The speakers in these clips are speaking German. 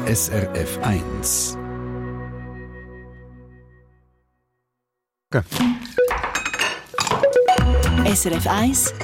SRF 1. SRF 1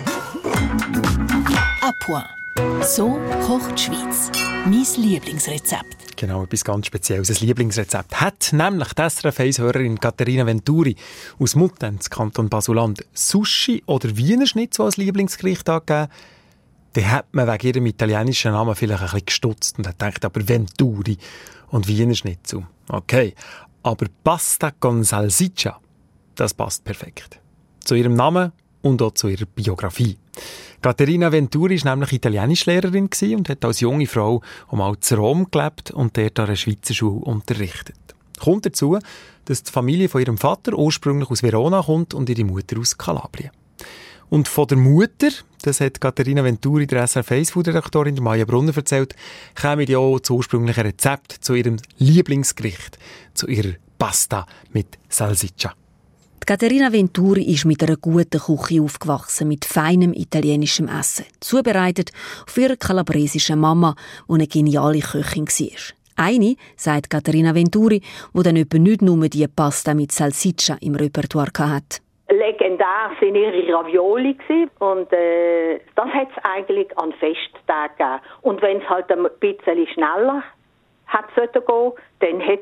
«A point». So kocht die Schweiz. Mein Lieblingsrezept. Genau, etwas ganz Spezielles. Ein Lieblingsrezept hat nämlich die SRF 1-Hörerin Katharina Venturi aus Muttenz, Kanton Basel-Land, Sushi oder Wiener Schnitzel als Lieblingsgericht angegeben. Dann hat man wegen ihrem italienischen Namen vielleicht ein bisschen gestutzt und hat gedacht, aber Venturi und Wiener Schnitzel. Okay, aber Pasta con Salsiccia, das passt perfekt. Zu ihrem Namen und auch zu ihrer Biografie. Katharina Venturi war nämlich Italienischlehrerin und hat als junge Frau auch mal in Rom gelebt und dort an einer Schweizer Schule unterrichtet. Kommt dazu, dass die Familie von ihrem Vater ursprünglich aus Verona kommt und ihre Mutter aus Kalabrien. Und von der Mutter, das hat Katharina Venturi, der SRF 1-Food-Redaktorin Maja Brunner, erzählt, kommen ja auch das ursprüngliche Rezept zu ihrem Lieblingsgericht, zu ihrer Pasta mit Salsiccia. Katharina Venturi ist mit einer guten Küche aufgewachsen, mit feinem italienischem Essen. Zubereitet auf ihrer kalabresischen Mama, die eine geniale Köchin war. Eine, sagt Katharina Venturi, die dann etwa nicht nur die Pasta mit Salsiccia im Repertoire hatte. Legendär waren ihre Ravioli und das hat es eigentlich an Festtagen gegeben. Und wenn es halt ein bisschen schneller hat gehen, dann hat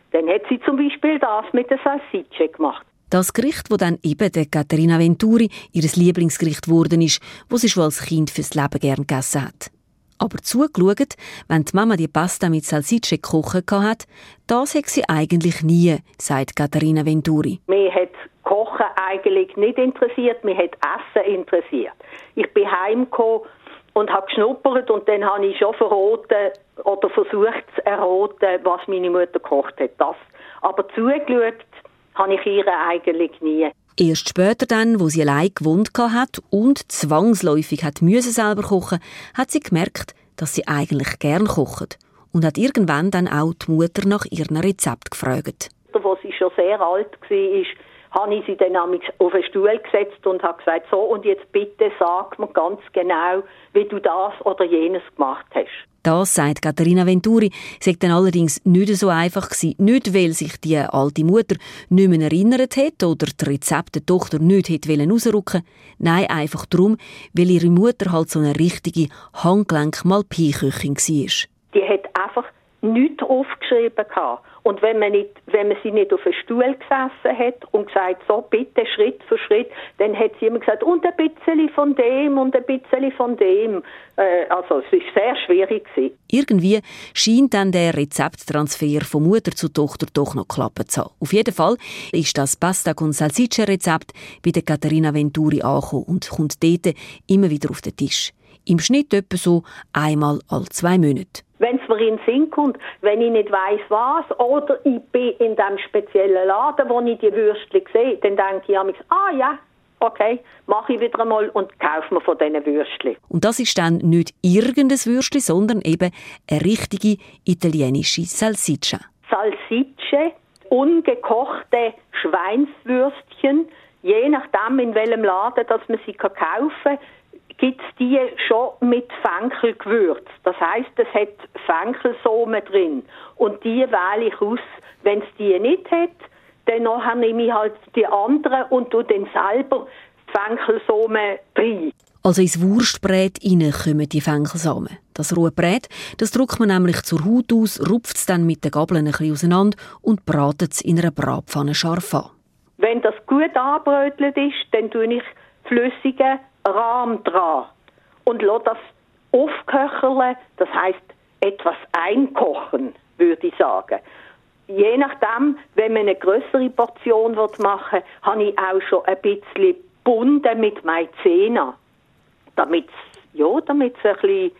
sie zum Beispiel das mit der Salsiccia gemacht. Das Gericht, das dann eben der Katharina Venturi ihr Lieblingsgericht geworden ist, das sie schon als Kind fürs Leben gern gegessen hat. Aber zugeschaut, wenn die Mama die Pasta mit Salsiccia gekocht hat, das hat sie eigentlich nie, sagt Katharina Venturi. Mich hat Kochen eigentlich nicht interessiert, mich hat Essen interessiert. Ich bin heimgekommen und habe geschnuppert und dann habe ich schon verraten oder versucht zu erraten, was meine Mutter gekocht hat. Das. Aber zugeschaut habe ich ihr eigentlich nie. Erst später dann, wo sie allein gewohnt hat und zwangsläufig selber kochen, hat sie gemerkt, dass sie eigentlich gern kocht und hat irgendwann dann auch die Mutter nach ihrem Rezept gefragt. Als sie schon sehr alt war, habe ich sie dann auf einen Stuhl gesetzt und habe gesagt, so, und jetzt bitte sag mir ganz genau, wie du das oder jenes gemacht hast. Das, sagt Katharina Venturi, sei dann allerdings nicht so einfach gewesen. Nicht, weil sich die alte Mutter nicht mehr erinnert hat oder die Rezepte der Tochter nicht hätte herausrücken. Nein, einfach darum, weil ihre Mutter halt so eine richtige Handgelenk-Malpie-Köchin war. Die hat einfach nichts aufgeschrieben gehabt. Und wenn man sie nicht auf einen Stuhl gesessen hat und gesagt, so bitte Schritt für Schritt, dann hat sie immer gesagt, und ein bisschen von dem und ein bisschen von dem. Also es war sehr schwierig gewesen. Irgendwie scheint dann der Rezepttransfer von Mutter zu Tochter doch noch geklappt zu haben. Auf jeden Fall ist das Pasta con Salsiccia Rezept bei der Katharina Venturi angekommen und kommt dort immer wieder auf den Tisch. Im Schnitt etwa so einmal alle 2 Monate. Wenn es mir in den Sinn kommt, wenn ich nicht weiss was, oder ich bin in diesem speziellen Laden, wo ich die Würstchen sehe, dann denke ich manchmal, ja, okay, mache ich wieder einmal und kaufe mir von diesen Würstchen. Und das ist dann nicht irgendein Würstchen, sondern eben eine richtige italienische Salsiccia. Salsicce, ungekochte Schweinswürstchen, je nachdem in welchem Laden dass man sie kaufen kann, gibt es die schon mit Fenchel gewürzt. Das heisst, es hat Fenchelsomen drin. Und die wähle ich aus. Wenn es die nicht hat, dann nehme ich halt die anderen und tue dann selber die Fenchelsomen rein. Also ins Wurstbrät kommen die Fenchelsamen. Das rohe Brät, das drückt man nämlich zur Haut aus, rupft es dann mit den Gabeln ein bisschen auseinander und bratet es in einer Bratpfanne scharf an. Wenn das gut angebrötelt ist, dann tue ich flüssige Rahm dran und lasse das aufköcheln, das heisst etwas einkochen, würde ich sagen. Je nachdem, wenn man eine grössere Portion machen will, habe ich auch schon ein bisschen gebunden mit Maizena, damit es ein bisschen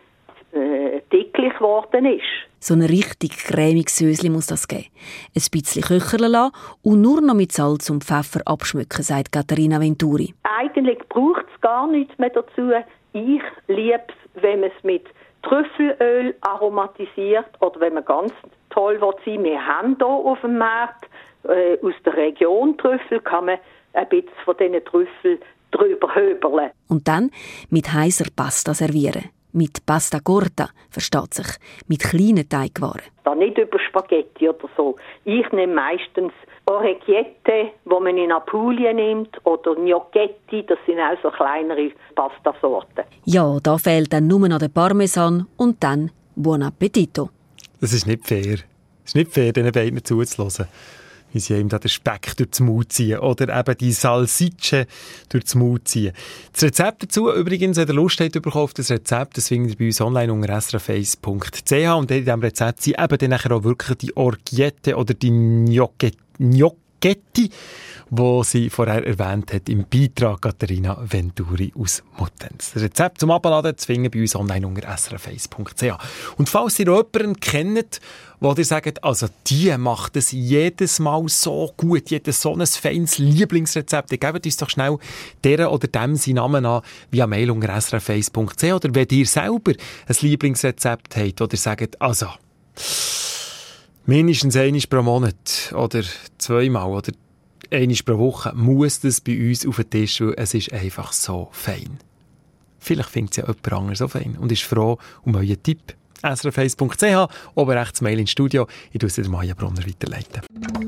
dicklich geworden ist. So ein richtig cremiges Sösli muss das geben. Ein bisschen köcheln lassen und nur noch mit Salz und Pfeffer abschmecken, sagt Katharina Venturi. Eigentlich braucht es gar nichts mehr dazu. Ich liebe es, wenn man es mit Trüffelöl aromatisiert oder wenn man ganz toll sein will. Wir haben hier auf dem Markt aus der Region Trüffel, kann man ein bisschen von diesen Trüffeln drüber höberle. Und dann mit heißer Pasta servieren. mit Pasta corta, versteht sich, mit kleinen Teigwaren. Da nicht über Spaghetti oder so. Ich nehme meistens Orecchiette, die man in Apulien nimmt, oder Gnocchetti, das sind auch so kleinere Pastasorten. Ja, da fehlt dann nur noch der Parmesan und dann Buon Appetito. Das ist nicht fair. Es ist nicht fair, diesen beiden zuzuhören, wie sie ihm da den Speck durch den Mund ziehen oder eben die Salsicce durch den Mund ziehen. Das Rezept dazu, übrigens, wenn ihr Lust habt auf das Rezept, das findet ihr bei uns online unter srf1.ch und in diesem Rezept sind eben dann nachher auch wirklich die Orecchiette oder die Gnocchetti, die sie vorher erwähnt hat im Beitrag Katharina Venturi aus Muttenz. Das Rezept zum Abladen zu finden bei uns online unter srf1.ch. Und falls ihr jemanden kennt, wo ihr sagt, also die macht es jedes Mal so gut, jedes so ein feines Lieblingsrezept, dann gebt uns doch schnell der oder dem seinen Namen an via Mail unter srf1.ch. Oder wenn ihr selber ein Lieblingsrezept habt, oder sagt, also mindestens einmal pro Monat oder zweimal oder einmal pro Woche muss das bei uns auf den Tisch, weil es ist einfach so fein. Vielleicht findet es ja jemand anderes so fein und ist froh um euren Tipp. srf1.ch, oben rechts Mail ins Studio. Ich tue es Maja Brunner weiterleiten.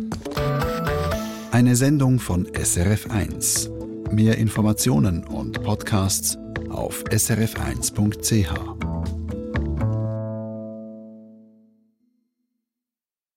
Eine Sendung von SRF1. Mehr Informationen und Podcasts auf srf1.ch.